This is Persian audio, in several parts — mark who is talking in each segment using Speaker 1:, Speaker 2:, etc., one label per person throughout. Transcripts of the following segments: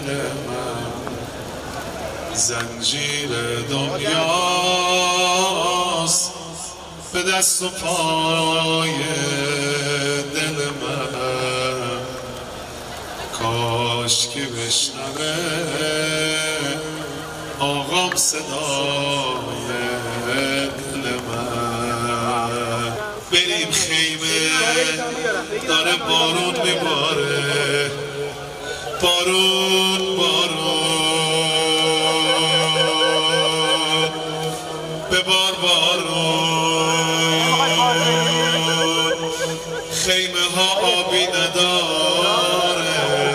Speaker 1: دل من زنجیر دنیاست به دست و پای دل من کاش که بشنوه آقام صدای دل من بریم خیمه داره بارون میباره بارون ببار بارون خیمه ها آبی نداره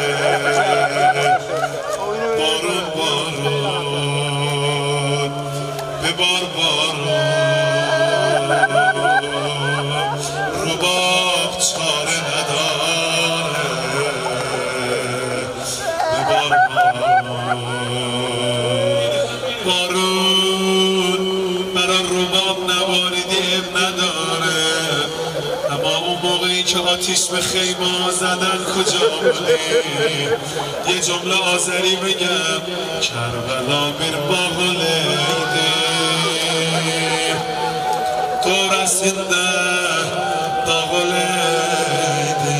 Speaker 1: بارون ببار بارون رباب چاره نداره ببار بارون برا رباب نواریدی اب نداره اما اون موقعی که آتیش به خیمه زدن کجا بودی یه جمله آذری بگم کربلا بیر باقلیدی تو رسیده باقلیدی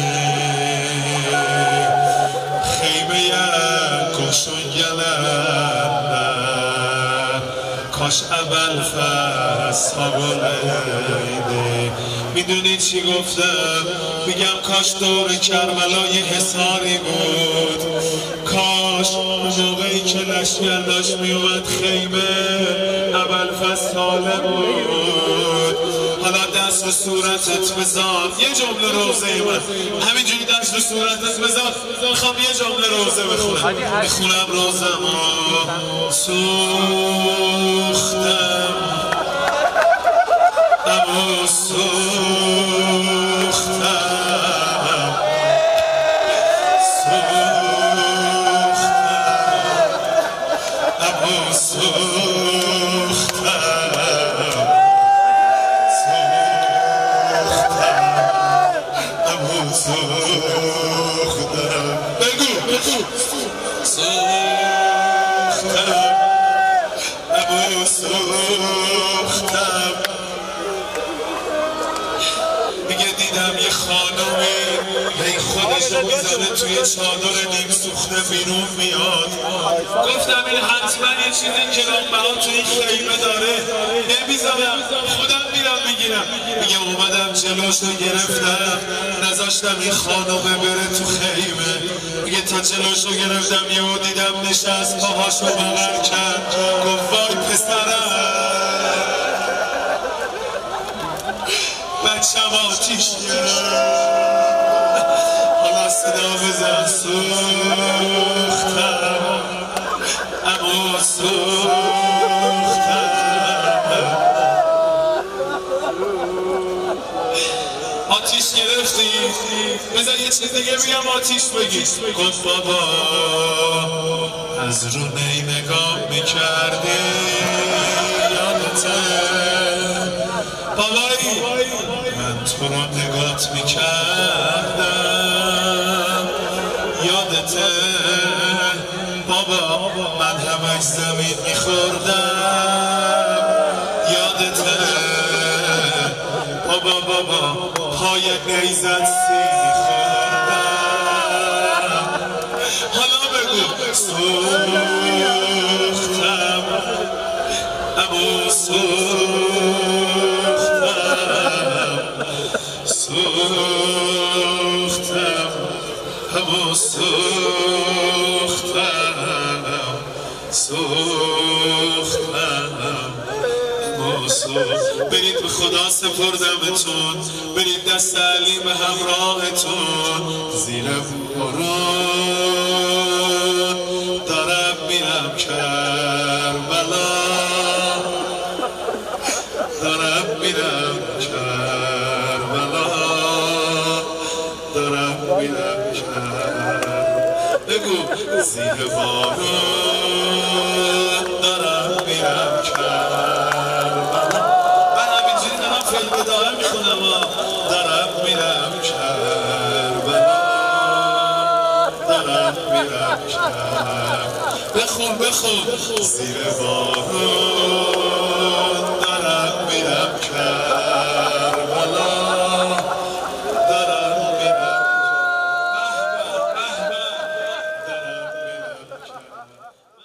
Speaker 1: خیمه کشون گلنده کاش اول فس باقلیدی میدونی چی گفتم؟ میگم کاش دور کربلا یه حصاری بود کاش موقعی که لشگر داشت میومد خیمه اول فصل ساله بود حالا دست رو صورتت بذار یه جمله روزه من همینجوری دست رو صورتت بذار میخوام یه جمله روزه بخونم روزم رو سوختم اما سوختم اما سوختم بگو سوختم اما سوختم دیگه دیدم یه خانومی هی خودشو میزنه توی چادر نیم سوخته بیرون میاد گفتم این حتما یه چیزی کلانبها توی خیمه داره نمیذارم خودم میرم میگیرم میگه اومدم جلوشو گرفتم نذاشتم این خانومه بره تو خیمه میگه تا جلوشو گرفتم یهو دیدم نشست پاهاشو بغل کرد گفت وای پسرم بچم آتیش حالا صدا بزن سوختم اما سوختم آتیش گرفتی بذار یه چیز دیگه بگم آتیش بگی گفت بابا از رو نی نگاه میکردی یادته بابایی من تو رو نگات میکردم یادته بابا من همش زمین میخوردم یادته بابا پای نیزت میخوردم حالا بگو سوختم اما سوختم اما سوختم برید به خدا سپردمتون برید دست علی به همراهتون زیر بارون دارم میرم کربلا دارم میرم کربلا دارم میرم کربلا بگو زیر بارون دارم میرم کربلا من همینجوری دارم فیلم دارم میخونم دارم میرم کربلا دارم میرم کربلا بخون زیر بارون